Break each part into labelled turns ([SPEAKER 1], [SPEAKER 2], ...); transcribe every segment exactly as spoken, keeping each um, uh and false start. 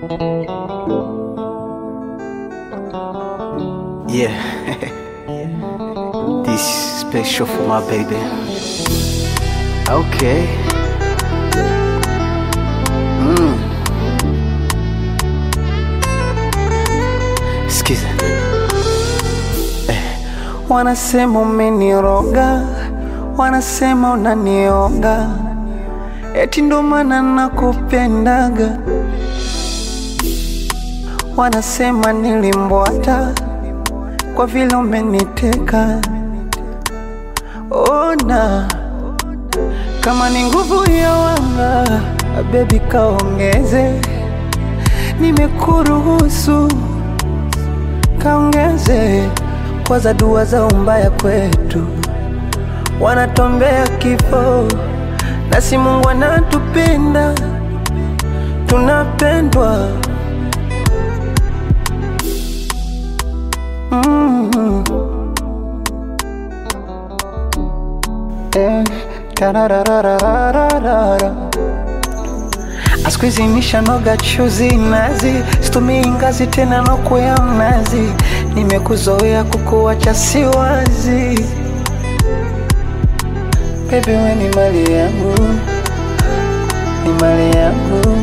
[SPEAKER 1] Yeah, this is special for my baby. Okay. Mm. Skiza. Eh. Wanasema umeniroga, wanasema unanioga, eti ndo maana nakupendaga. Wanasema nilimbwata kwa vile umeniteka. Ona kama ni nguvu ya wanga, baby kaongeze. Nimekuruhusu kaongeze, kwa za dua za umbaya kwetu. Wanatombea kifo, nasi Mungu anatupenda, tunapendwa. Mm-hmm. Eh, tarararararara. Asikuizi nishanoga chuzi nazi, situmii ngazi tena noko ya mnazi. Nimekuzoea kukuacha siwazi. Baby we ni mali yangu, ni mali yangu.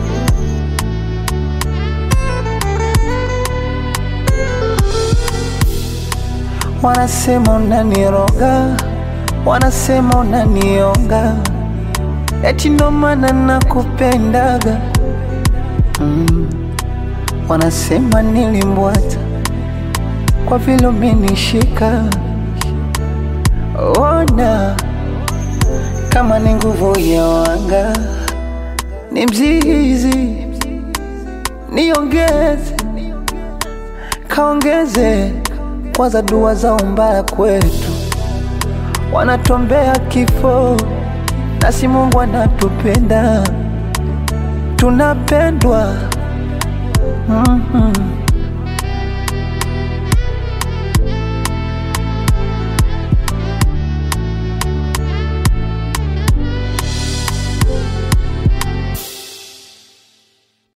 [SPEAKER 1] Wanasema unaniroga, wanasema unanionga, eti ndo maana nakupendaga. mm. Wanasema nilimbwata kwa vile umenishika. Ona kama ni nguvu ya wanga, ni mzizi, niongeze, kaongeze, kwa za dua za umbaya kwetu. Wanatombea kifo, nasi Mungu anatupenda, tunapendwa. mm-hmm.